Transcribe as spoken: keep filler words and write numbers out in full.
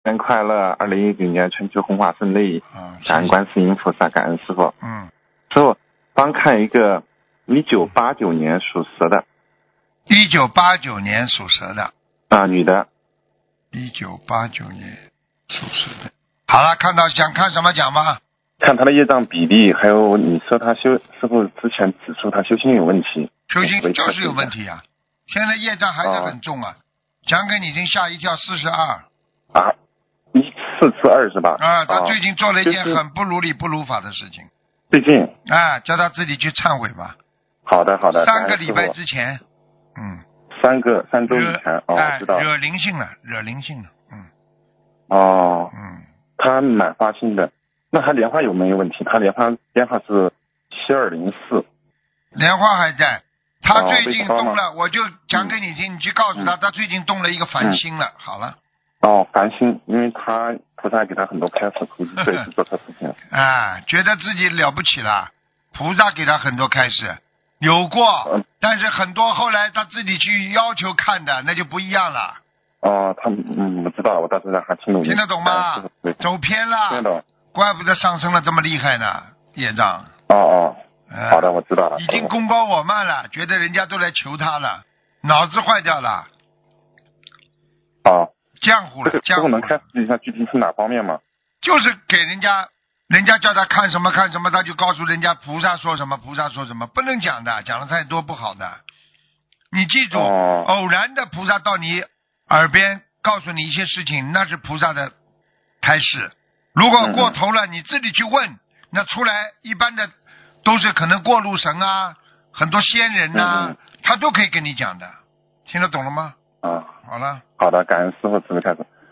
新年快乐！二零一九年春秋红花顺利， 嗯， 感恩观世音菩萨，感恩师傅。 嗯， 师傅帮看一个一九八九年属蛇的一九八九年属蛇的， 啊、女的， 一九八九年属蛇的。好了，看到想看什么讲吧。 看她的业障比例，还有你说她修师傅之前指出她修心有问题， 修行维持就是有一下问题啊，现在业障还是很重啊，讲给你听吓一跳，四十二啊，一四四二是吧？ 啊，他最近做了一件就是很不如理不如法的事情， 最近啊，叫他自己去忏悔吧。 好的好的， 三个礼拜感恩师之前，嗯， 傅三个三周以惹前哦，我哎知道惹灵性了，惹灵性了，嗯哦， 嗯， 她蛮发心的，那她莲花有没有问题？她莲花编号是七二零四。 莲花还在，他哦最近被烧了动了，我就讲给你听，你去告诉他， 嗯他最近动了一个凡心了。好了， 哦，烦心，因为他菩萨给他很多开示，估计这次做错事情。 啊，觉得自己了不起了，菩萨给他很多开示，有过， 嗯但是很多后来他自己去要求看的，那就不一样了， 哦，他嗯，我知道了，我到时候让他听懂。 听得懂吗？ 对， 走偏听得了， 懂。 怪不得上升了这么厉害呢，业障。 哦哦， 啊好的，我知道了。 已经功高我慢了，觉得人家都来求他了，脑子坏掉了， 哦， 浆糊了， 这个师傅能浆糊了。 开示一下具体是哪方面吗？ 就是给人家，人家叫他看什么看什么，他就告诉人家菩萨说什么，菩萨说什么，不能讲的，讲的太多不好的。你记住， 哦偶然的菩萨到你耳边告诉你一些事情，那是菩萨的开示。如果过头了，你自己去问，那出来一般的都是可能过路神啊，很多仙人呐、 嗯嗯他都可以跟你讲的，听得懂了吗？ 啊， 好了。 好的，感恩师傅慈悲开示。